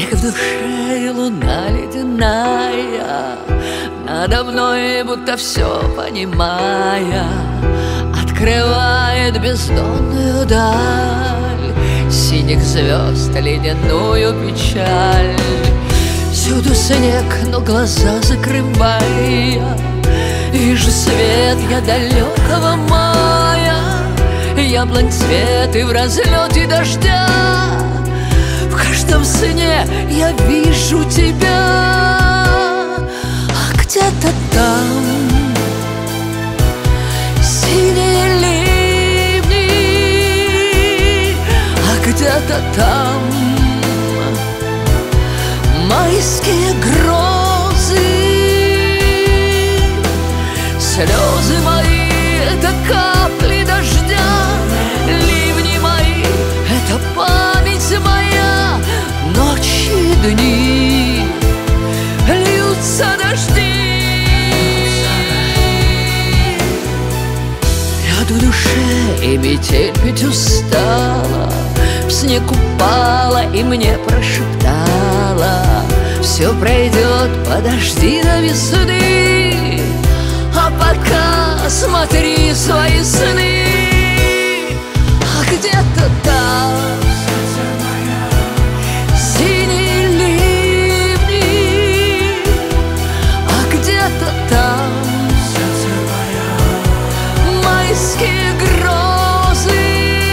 Тихо в душе луна ледяная, надо мной будто все понимая, открывает бездонную даль, синих звезд ледяную печаль. Всюду снег, но глаза закрывая, вижу свет я далекого мая, яблонь цвет и в разлете дождя. В каждом сне я вижу тебя, а где-то там синие ливни, а где-то там майские грозы. Слезы мои — это капли дождя, ливни мои — это память моя. Ночи и дни льются дожди. Лед в душе и метель ведь устала, в снег упала и мне прошептала: все пройдет, подожди до весны, а пока смотри свои сны. А где-то там синие ливни, а где-то там майские грозы.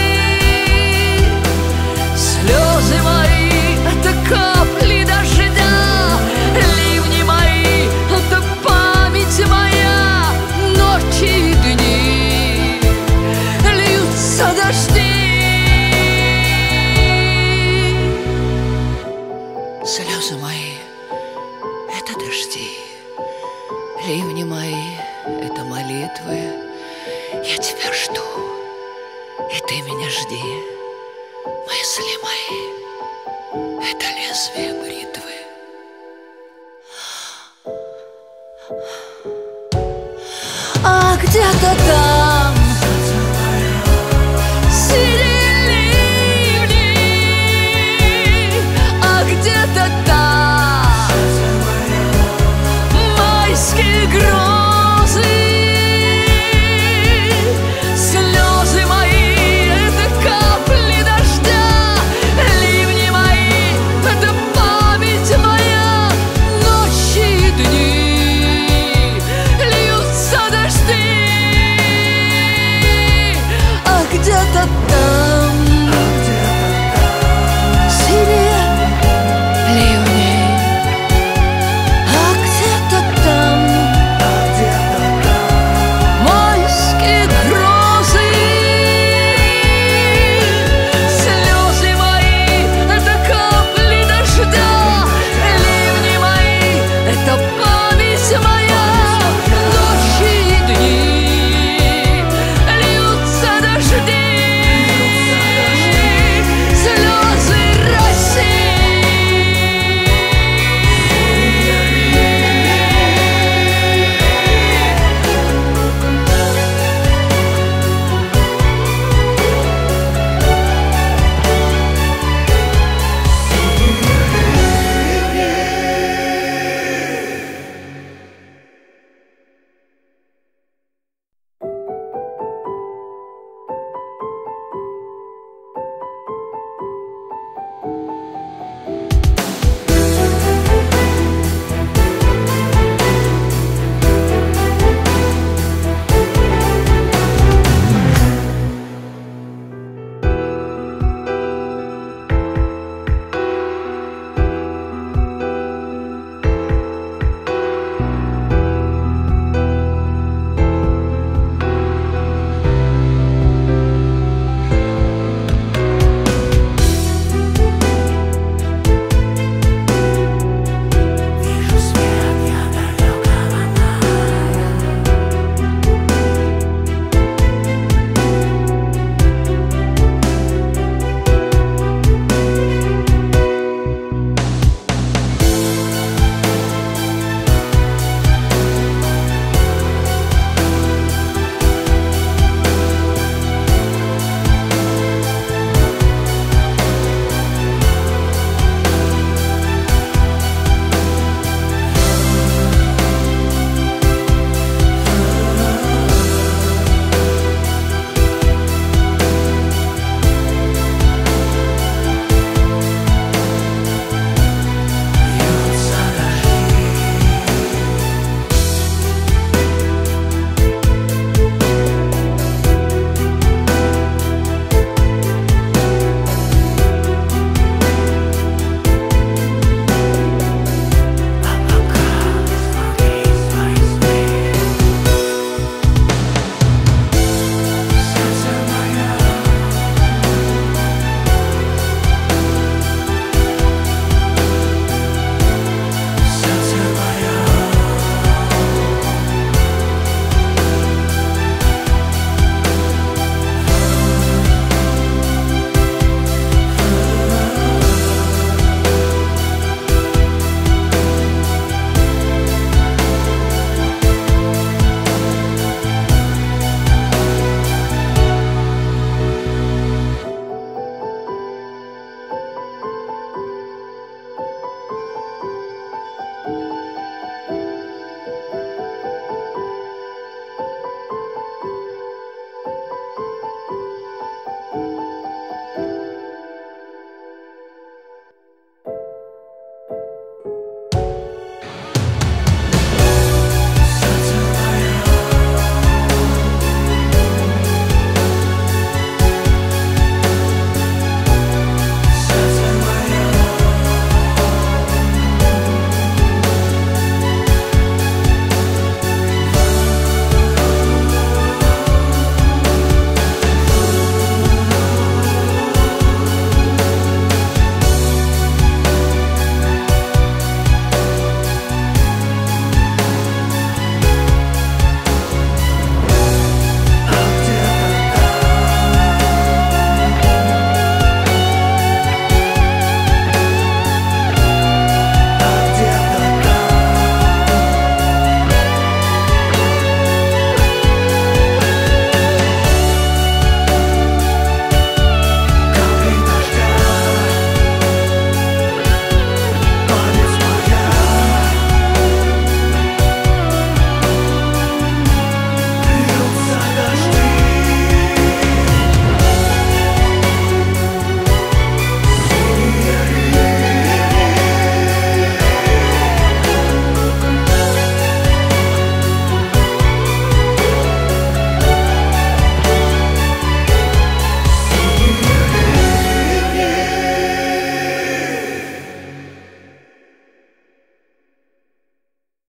Слезы мои — это капли дождя, ливни мои — это память моя. Ночи и дни льются дожди. Слезы мои — это дожди, ливни мои — это молитвы. Я тебя жду, и ты меня жди. Мысли мои — это лезвие бритвы. А где-то там